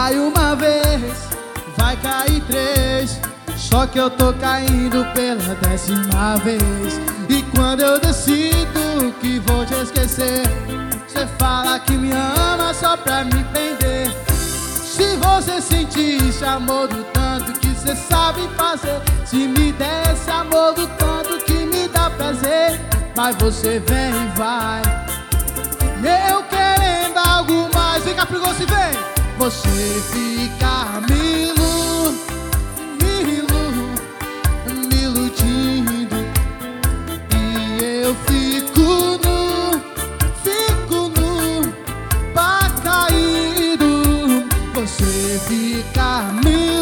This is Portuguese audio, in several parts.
cai uma vez, vai cair três. Só que eu tô caindo pela 10ª vez. E quando eu decido que vou te esquecer, cê fala que me ama só pra me prender. Se você sentisse amor do tanto que cê sabe fazer, se me desse amor do tanto que me dá prazer, mas você vem e vai, eu querendo algo mais. Vem cá, perigoso, e vem. Você fica me iludindo, e eu fico nu, pá caído. Você fica me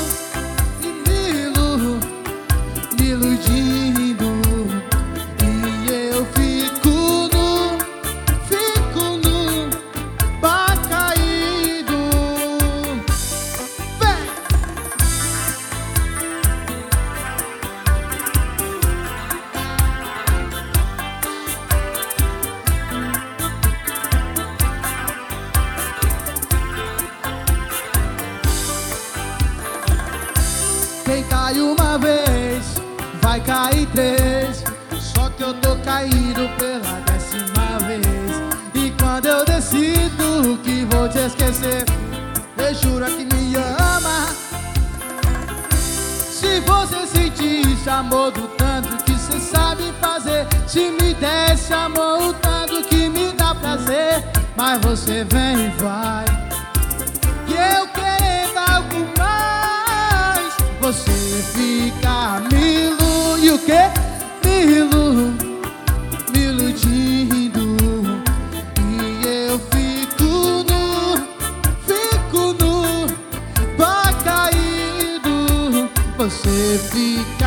iludindo, e eu fico nu, pá caído. Vem! Quem cai uma vez, vai cair três. Só que eu tô caído pela 10ª vez. E quando eu decido que vou te esquecer, eu juro que me ama. Se você sentisse amor do tanto que cê sabe fazer, se me desse amor o tanto que me dá prazer, mas você vem e vai, e eu querendo algo mais. Você fica e o quê? Me iludindo, e eu fico nu, pá caído. Você fica